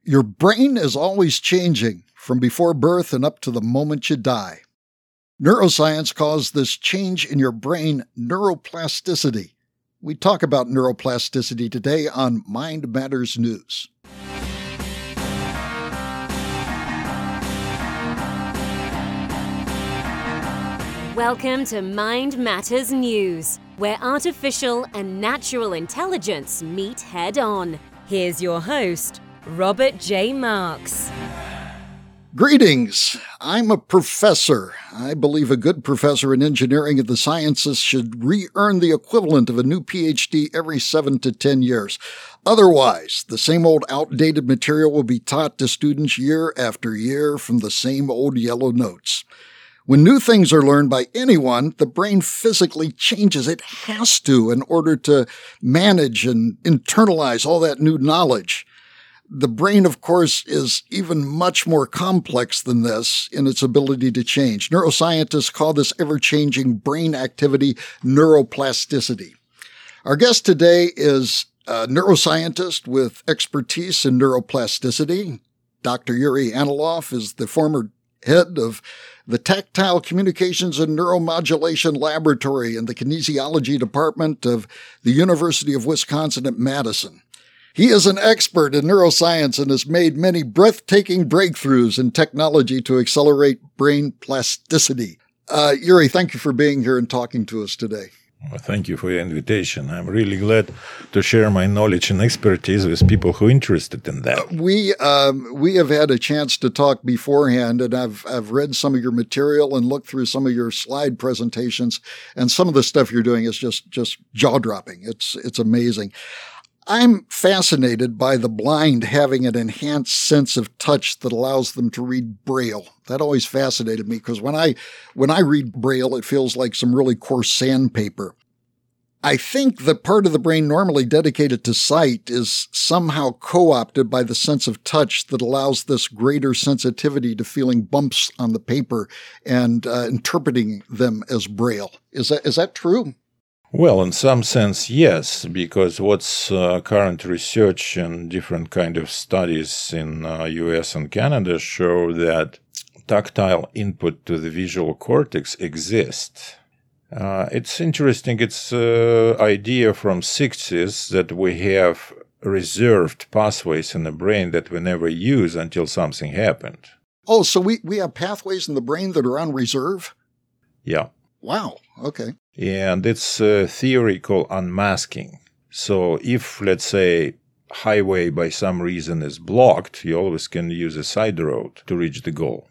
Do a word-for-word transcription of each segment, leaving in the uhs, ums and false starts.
Your brain is always changing from before birth and up to the moment you die. Neuroscience calls this change in your brain neuroplasticity. We talk about neuroplasticity today on Mind Matters News. Welcome to Mind Matters News, where artificial and natural intelligence meet head-on. Here's your host, Robert J. Marks. Greetings. I'm a professor. I believe a good professor in engineering and the sciences should re-earn the equivalent of a new P H D every seven to ten years. Otherwise, the same old outdated material will be taught to students year after year from the same old yellow notes. When new things are learned by anyone, the brain physically changes. It has to in order to manage and internalize all that new knowledge. The brain, of course, is even much more complex than this in its ability to change. Neuroscientists call this ever-changing brain activity neuroplasticity. Our guest today is a neuroscientist with expertise in neuroplasticity. Doctor Yuri Anilov is the former head of the Tactile Communications and Neuromodulation Laboratory in the Kinesiology Department of the University of Wisconsin at Madison. He is an expert in neuroscience and has made many breathtaking breakthroughs in technology to accelerate brain plasticity. Uh, Yuri, thank you for being here and talking to us today. Well, thank you for your invitation. I'm really glad to share my knowledge and expertise with people who are interested in that. Uh, we um, we have had a chance to talk beforehand, and I've I've read some of your material and looked through some of your slide presentations, and some of the stuff you're doing is just just jaw-dropping. It's it's amazing. I'm fascinated by the blind having an enhanced sense of touch that allows them to read Braille. That always fascinated me because when I when I read Braille, it feels like some really coarse sandpaper. I think the part of the brain normally dedicated to sight is somehow co-opted by the sense of touch that allows this greater sensitivity to feeling bumps on the paper and uh, interpreting them as Braille. Is that is that true? Well, in some sense, yes, because what's uh, current research and different kind of studies in uh, U S and Canada show that tactile input to the visual cortex exists. Uh, it's interesting. It's an uh, idea from sixties that we have reserved pathways in the brain that we never use until something happened. Oh, so we, we have pathways in the brain that are on reserve? Yeah. Wow. Okay. And it's a theory called unmasking. So if, let's say, highway by some reason is blocked, you always can use a side road to reach the goal.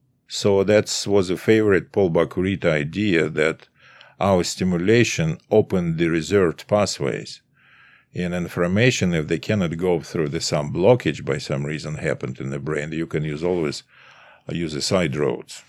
So that was a favorite Paul Bach-y-Rita idea that our stimulation opened the reserved pathways. And information, if they cannot go through the some blockage by some reason happened in the brain, you can use always use the side roads.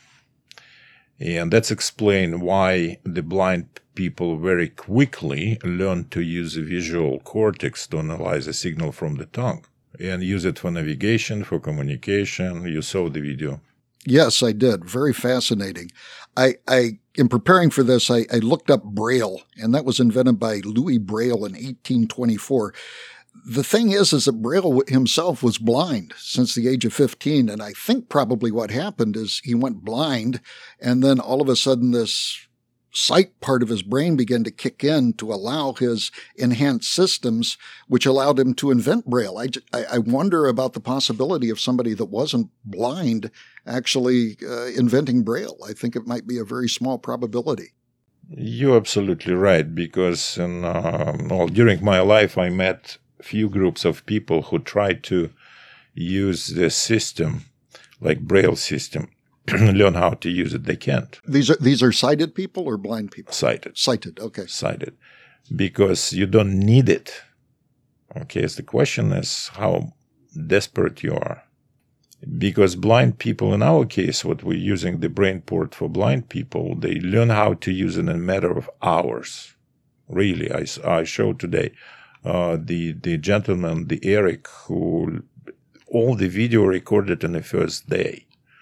And that's explain why the blind people very quickly learn to use the visual cortex to analyze a signal from the tongue and use it for navigation, for communication. You saw the video. Yes, I did. Very fascinating. I, I in preparing for this, I, I looked up Braille, and that was invented by Louis Braille in eighteen twenty-four. The thing is, is that Braille himself was blind since the age of fifteen, and I think probably what happened is he went blind, and then all of a sudden this sight part of his brain began to kick in to allow his enhanced systems, which allowed him to invent Braille. I, I wonder about the possibility of somebody that wasn't blind actually uh, inventing Braille. I think it might be a very small probability. You're absolutely right, because in, uh, well, during my life I met few groups of people who try to use the system, like Braille system, learn how to use it. They can't. These are these are sighted people or blind people? Sighted. Sighted, okay. Sighted. Because you don't need it. Okay, so the question is how desperate you are. Because blind people, in our case, what we're using the brain port for blind people, they learn how to use it in a matter of hours. Really, I, I showed today uh, the, the gentleman, the Eric, who all the video recorded in the first day.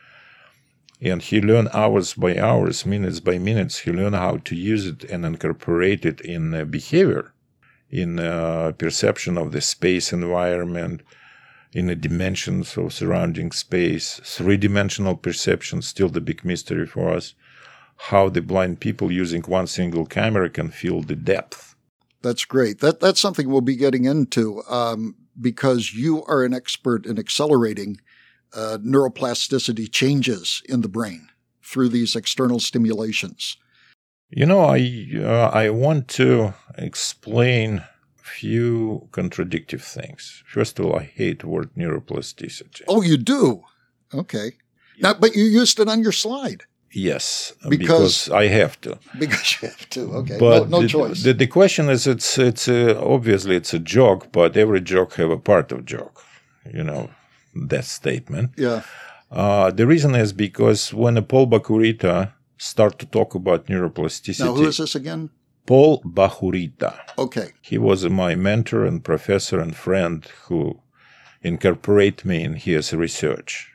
And he learned hours by hours, minutes by minutes. He learned how to use it and incorporate it in uh, behavior, in uh, perception of the space environment, in the dimensions of surrounding space, three-dimensional perception, still the big mystery for us, how the blind people using one single camera can feel the depth. That's great. That That's something we'll be getting into um, because you are an expert in accelerating uh, neuroplasticity changes in the brain through these external stimulations. You know, I uh, I want to explain few contradictive things. First of all, I hate the word neuroplasticity. Oh, you do? Okay. Now, but you used it on your slide. Yes, because, because I have to. Because you have to. Okay. But no, no the, choice. The, the question is, it's it's a, obviously it's a joke, but every joke have a part of joke. You know that statement. Yeah. Uh, the reason is because when Paul Bachurita start to talk about neuroplasticity. Now, who is this again? Paul Bachurita. Okay. He was my mentor and professor and friend who incorporated me in his research.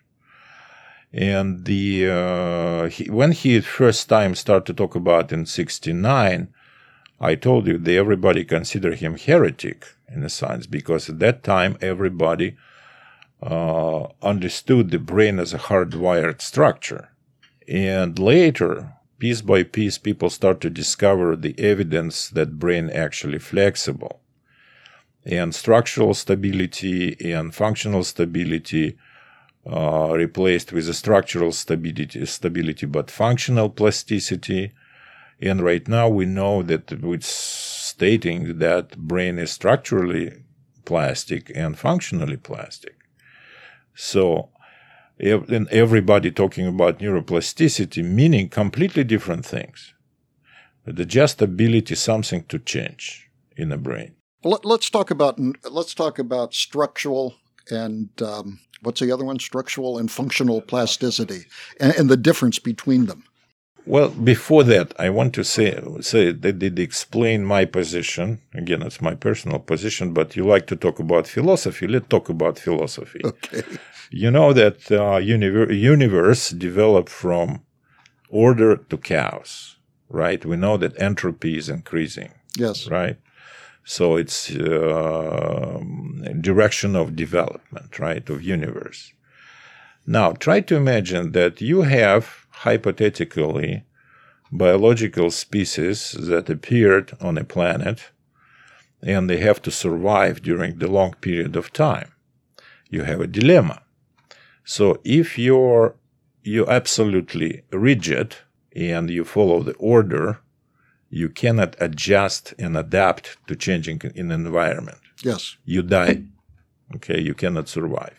And the uh, he, when he first time started to talk about in sixty-nine, I told you that everybody considered him heretic in a sense, because at that time everybody uh, understood the brain as a hardwired structure. And later, piece by piece, people start to discover the evidence that brain actually flexible. And structural stability and functional stability uh, replaced with a structural stability, stability, but functional plasticity. And right now we know that with stating that brain is structurally plastic and functionally plastic. So, and everybody talking about neuroplasticity, meaning completely different things. The just ability, something to change in the brain. Let's talk about let's talk about structural and um, what's the other one? Structural and functional plasticity, and, and the difference between them. Well, before that, I want to say say they did explain my position. Again, it's my personal position, but you like to talk about philosophy. Let's talk about philosophy. Okay. You know that uh, universe, universe developed from order to chaos, right? We know that entropy is increasing. Yes. Right? So it's uh, direction of development, right, of universe. Now, try to imagine that you have, hypothetically, biological species that appeared on a planet, and they have to survive during the long period of time. You have a dilemma. So if you're you're absolutely rigid and you follow the order, you cannot adjust and adapt to changing in the environment. Yes. You die. Okay, you cannot survive.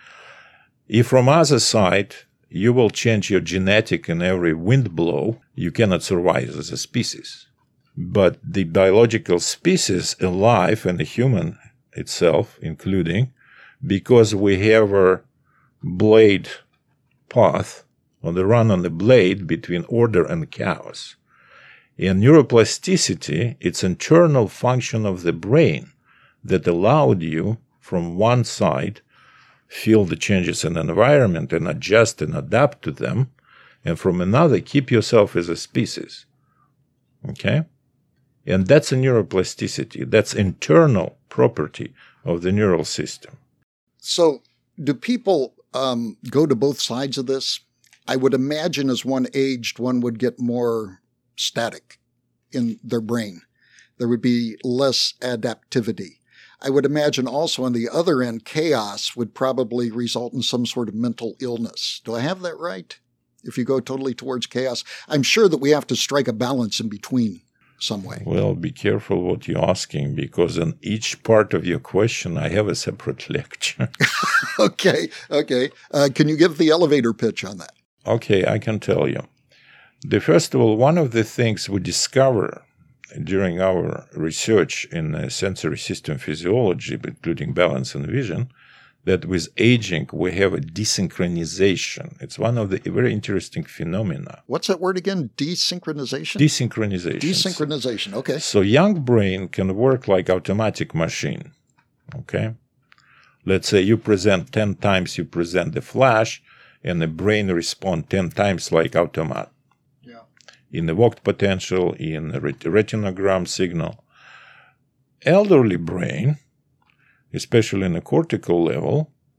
If from other side, you will change your genetic in every wind blow, you cannot survive as a species. But the biological species alive and the human itself, including, because we have a blade path on the run on the blade between order and chaos. And neuroplasticity, it's an internal function of the brain that allowed you from one side feel the changes in the environment and adjust and adapt to them, and from another keep yourself as a species. Okay? And that's a neuroplasticity. That's internal property of the neural system. So do people um, go to both sides of this? I would imagine as one aged, one would get more static in their brain. There would be less adaptivity. I would imagine also on the other end, chaos would probably result in some sort of mental illness. Do I have that right? If you go totally towards chaos, I'm sure that we have to strike a balance in between some way. Well, be careful what you're asking, because in each part of your question, I have a separate lecture. okay, okay. Uh, can you give the elevator pitch on that? Okay, I can tell you. The first of all, one of the things we discover during our research in uh, sensory system physiology, including balance and vision, that with aging we have a desynchronization. It's one of the very interesting phenomena. What's that word again? Desynchronization? Desynchronization. Desynchronization, okay. So young brain can work like automatic machine, okay? Let's say you present ten times, you present the flash, and the brain respond ten times like automat. In the evoked potential, in the ret- retinogram signal. Elderly brain, especially in the cortical level,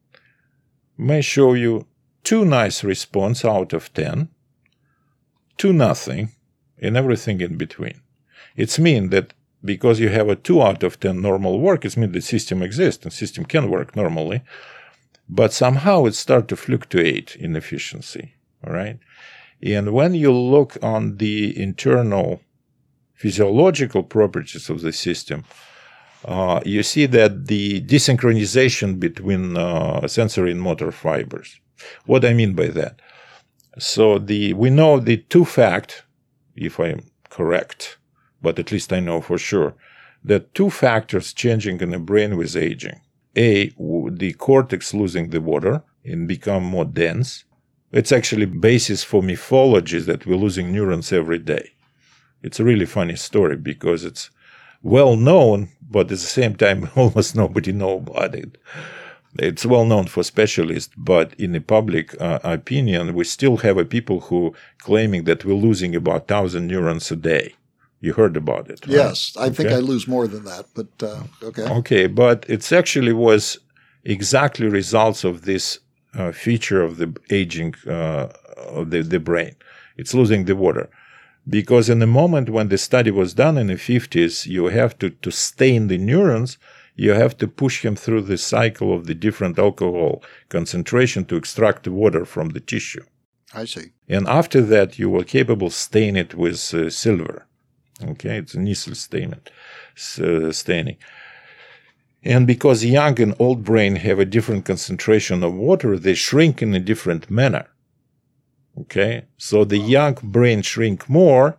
may show you two nice response out of ten, two nothing, and everything in between. It's mean that because you have a two out of ten normal work, it means the system exists and system can work normally, but somehow it starts to fluctuate in efficiency, all right? And when you look on the internal physiological properties of the system, uh, you see that the desynchronization between uh, sensory and motor fibers. What I mean by that? So the we know the two fact, if I'm correct, but at least I know for sure, that two factors changing in the brain with aging. A, the cortex losing the water and become more dense. It's actually basis for mythologies that we're losing neurons every day. It's a really funny story because it's well known, but at the same time, almost nobody knows about it. It's well known for specialists, but in the public uh, opinion, we still have a people who claiming that we're losing about one thousand neurons a day. You heard about it, right? Yes, I okay. think I lose more than that, but uh, okay. Okay, but it actually was exactly results of this uh, feature of the aging uh, of the, the brain. It's losing the water. Because in the moment when the study was done in the fifties, you have to, to stain the neurons, you have to push him through the cycle of the different alcohol concentration to extract the water from the tissue. I see. And after that, you were capable stain it with uh, silver. Okay, it's a Nissl staining. Uh, staining. And because young and old brain have a different concentration of water, they shrink in a different manner. Okay, so the young brain shrink more,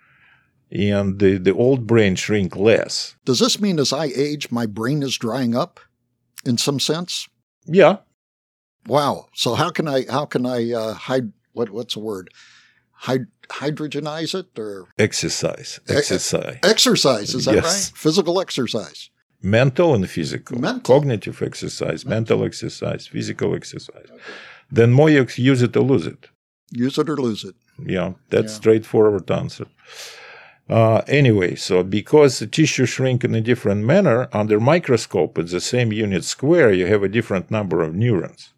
and the, the old brain shrink less. Does this mean as I age, my brain is drying up in some sense? Yeah. Wow. So how can I, how can I, uh, hide, what, what's the word? Hyd- hydrogenize it or? Exercise. Exercise. E- exercise, is that yes. right? Physical exercise. Mental and physical. Mental. Cognitive exercise, mental, mental exercise, physical exercise. Okay. Then more you use it or lose it. Use it or lose it. Yeah, that's yeah. straightforward answer. Uh, anyway, so because the tissue shrink in a different manner, under microscope at the same unit square, you have a different number of neurons.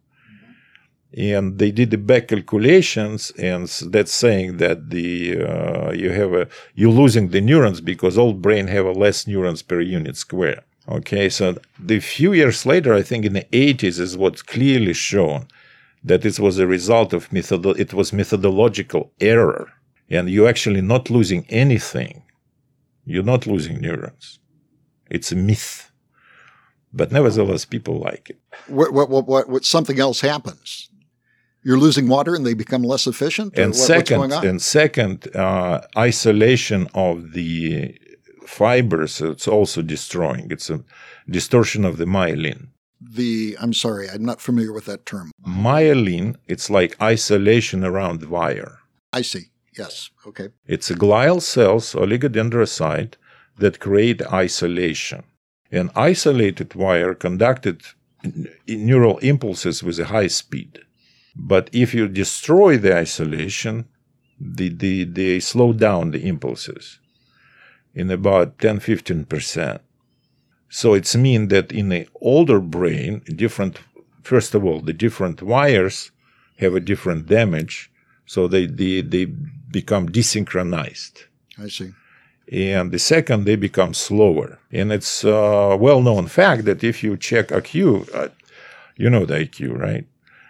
Mm-hmm. And they did the back calculations, and that's saying that the uh, you have a you're losing the neurons because old brain have a less neurons per unit square. Okay, so the few years later, I think in the eighties, is what's clearly shown that it was a result of method, it was methodological error, and you're actually not losing anything. You're not losing neurons. It's a myth, but nevertheless, people like it. What, what, what, what, what something else happens? You're losing water, and they become less efficient. And what, second, what's going on? and second, uh, isolation of the fibers. It's also destroying. It's a distortion of the myelin. The, I'm sorry, I'm not familiar with that term. Myelin, it's like isolation around the wire. I see. Yes. Okay. It's a glial cells, oligodendrocyte, that create isolation. An isolated wire conducted n- neural impulses with a high speed. But if you destroy the isolation, the, the, they slow down the impulses in about ten to fifteen percent. So it's mean that in the older brain, different, first of all, the different wires have a different damage, so they, they, they become desynchronized. I see. And the second, they become slower. And it's a well-known fact that if you check I Q, uh, you know the I Q, right?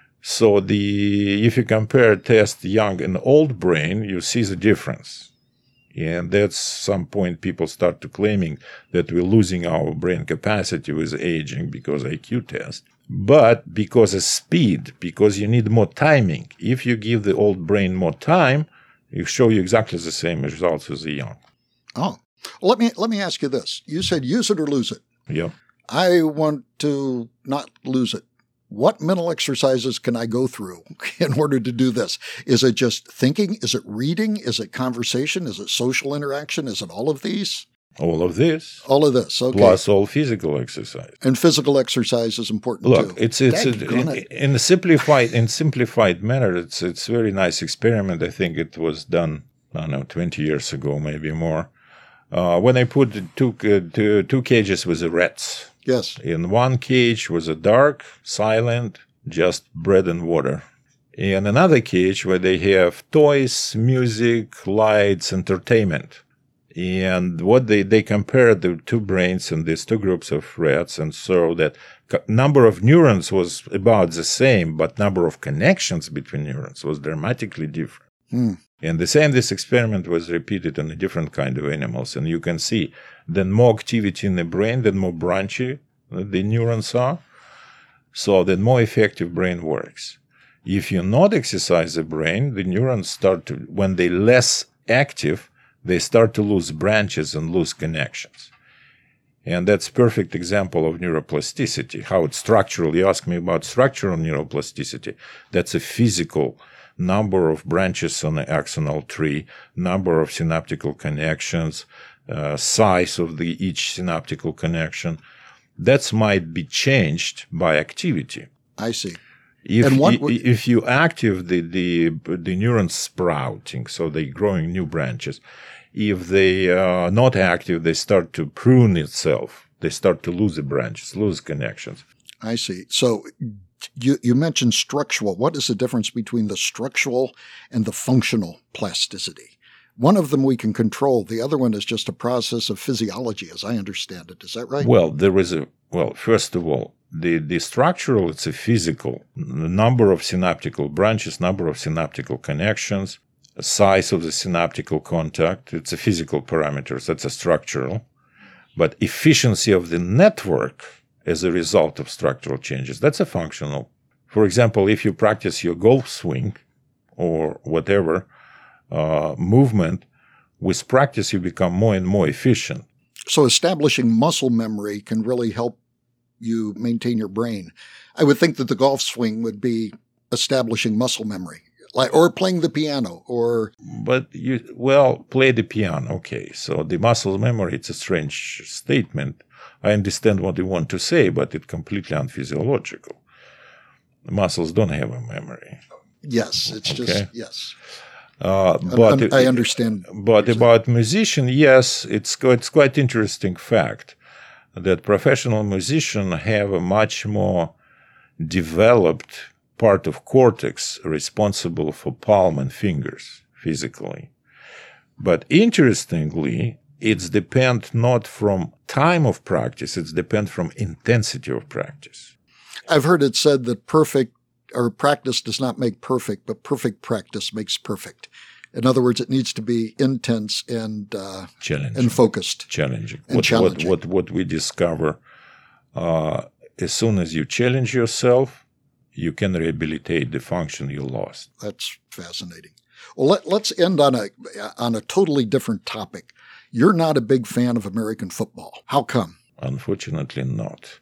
So the if you compare test young and old brain, you see the difference. And that's some point people start to claiming that we're losing our brain capacity with aging because I Q test. But because of speed, because you need more timing. If you give the old brain more time, it show you exactly the same results as the young. Oh, well, let me let me ask you this. You said use it or lose it. Yeah. I want to not lose it. What mental exercises can I go through in order to do this? Is it just thinking? Is it reading? Is it conversation? Is it social interaction? Is it all of these? All of this. All of this, okay. Plus all physical exercise. And physical exercise is important Look, too. it's it's a, in, in a simplified in simplified manner. It's it's a very nice experiment. I think it was done, I don't know, twenty years ago, maybe more. Uh, when I put the two uh, two, two cages with the rats. Yes. In one cage was a dark, silent, just bread and water. In another cage where they have toys, music, lights, entertainment. And what they, they compared the two brains in these two groups of rats, and so that number of neurons was about the same, but number of connections between neurons was dramatically different. Hmm. And the same, this experiment was repeated on a different kind of animals. And you can see then more activity in the brain, then more branchy the neurons are. So then more effective brain works. If you not exercise the brain, the neurons start to, when they're less active, they start to lose branches and lose connections. And that's a perfect example of neuroplasticity, how it's structural. You ask me about structural neuroplasticity. That's a physical number of branches on the axonal tree, number of synaptical connections, uh, size of the each synaptical connection. That might be changed by activity. I see. If, and what, if you active the, the, the neurons sprouting, so they're growing new branches, if they are not active, they start to prune itself. They start to lose the branches, lose connections. I see. So you, you mentioned structural. What is the difference between the structural and the functional plasticity? One of them we can control. The other one is just a process of physiology, as I understand it. Is that right? Well, there is a, well, first of all, The, the structural, it's a physical. The number of synaptical branches, number of synaptical connections, size of the synaptical contact, it's a physical parameters, that's a structural. But efficiency of the network as a result of structural changes, that's a functional. For example, if you practice your golf swing or whatever uh, movement, with practice you become more and more efficient. So establishing muscle memory can really help you maintain your brain. I would think that the golf swing would be establishing muscle memory, like, or playing the piano, or. But you, well, play the piano. Okay. So the muscle memory, it's a strange statement. I understand what you want to say, but it's completely unphysiological. The muscles don't have a memory. Yes. It's okay. just, yes. Uh, but I, I understand. But about musician, yes, it's, it's quite interesting fact that professional musicians have a much more developed part of cortex responsible for palm and fingers physically. But interestingly, it's depend not from time of practice, it's depend from intensity of practice. I've heard it said that perfect or practice does not make perfect, but perfect practice makes perfect. In other words, it needs to be intense and uh, challenging and focused, challenging. And what, challenging. What, what what we discover, uh, as soon as you challenge yourself, you can rehabilitate the function you lost. That's fascinating. Well, let, let's end on a on a totally different topic. You're not a big fan of American football. How come? Unfortunately, not.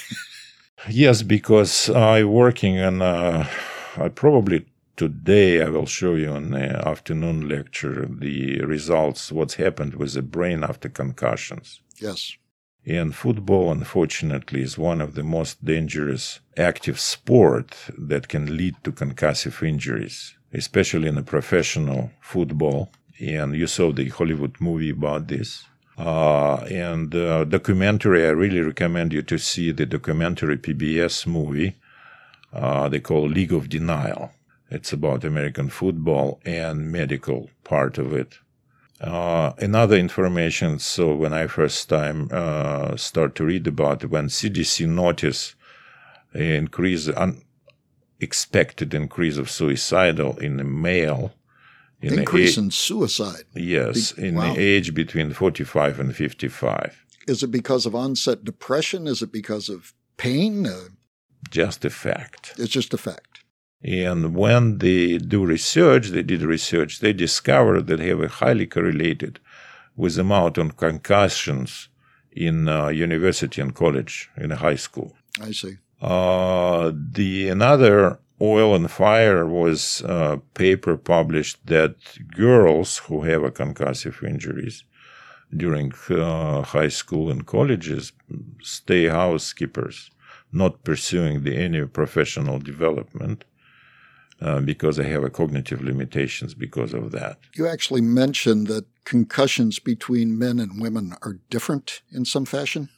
Yes, because I'm working on. Uh, I probably. Today, I will show you in the afternoon lecture the results, what's happened with the brain after concussions. Yes. And football, unfortunately, is one of the most dangerous active sport that can lead to concussive injuries, especially in a professional football. And you saw the Hollywood movie about this. Uh, and uh, documentary, I really recommend you to see the documentary P B S movie uh, they call League of Denial. It's about American football and medical part of it. Uh, another information, so when I first time uh, start to read about it, when C D C noticed an increase, unexpected increase of suicidal in the male. In increase the a- in suicide? Yes, Be- in wow. the age between forty-five and fifty-five. Is it because of onset depression? Is it because of pain? Uh, Just a fact. it's just a fact. And when they do research, they did research, they discovered that they have a highly correlated with the amount of concussions in uh, university and college, in high school. I see. Uh, the another oil and fire was a paper published that girls who have a concussive injuries during uh, high school and colleges stay housekeepers, not pursuing the any professional development. Uh, because they have a cognitive limitations because of that. You actually mentioned that concussions between men and women are different in some fashion?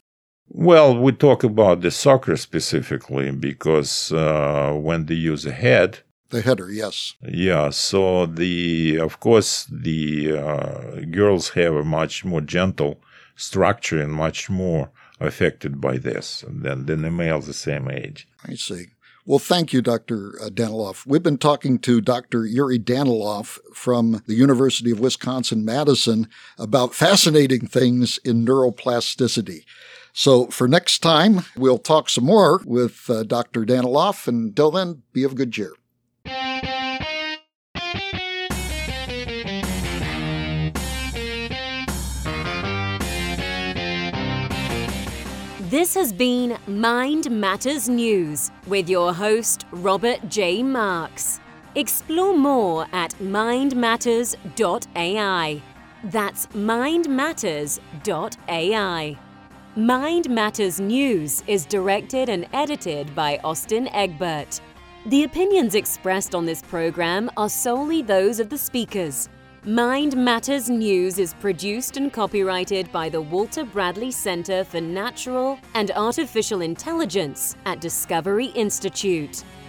Well, we talk about the soccer specifically because uh, when they use a head, the header, yes. Yeah, so the of course the uh, girls have a much more gentle structure and much more affected by this than, than the males the same age. I see. Well, thank you, Doctor Daniloff. We've been talking to Doctor Yuri Daniloff from the University of Wisconsin-Madison about fascinating things in neuroplasticity. So for next time, we'll talk some more with uh, Doctor Daniloff. And until then, be of good cheer. This has been Mind Matters News with your host, Robert J. Marks. Explore more at mind matters dot A I. That's mind matters dot A I. Mind Matters News is directed and edited by Austin Egbert. The opinions expressed on this program are solely those of the speakers. Mind Matters News is produced and copyrighted by the Walter Bradley Center for Natural and Artificial Intelligence at Discovery Institute.